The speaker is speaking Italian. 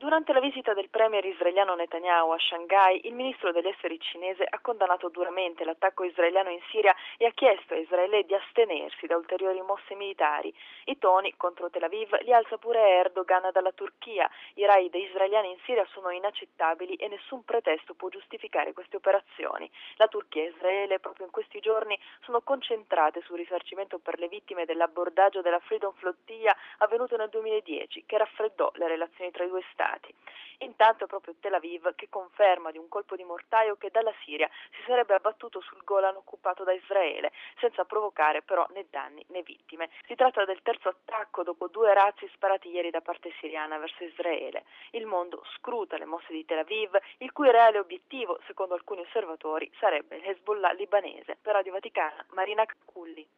Durante la visita del premier israeliano Netanyahu a Shanghai, il ministro degli esteri cinese ha condannato duramente l'attacco israeliano in Siria e ha chiesto a Israele di astenersi da ulteriori mosse militari. I toni contro Tel Aviv li alza pure Erdogan dalla Turchia. I raid israeliani in Siria sono inaccettabili e nessun pretesto può giustificare queste operazioni. La Turchia e Israele proprio in questi giorni sono concentrate sul risarcimento per le vittime dell'abbordaggio della Freedom Flotilla avvenuto nel 2010, che raffreddò le relazioni tra i due stati. Intanto è proprio Tel Aviv che conferma di un colpo di mortaio che dalla Siria si sarebbe abbattuto sul Golan occupato da Israele, senza provocare però né danni né vittime. Si tratta del terzo attacco dopo 2 razzi sparati ieri da parte siriana verso Israele. Il mondo scruta le mosse di Tel Aviv, il cui reale obiettivo, secondo alcuni osservatori, sarebbe l'Hezbollah libanese. Per Radio Vaticana, Marina Culli.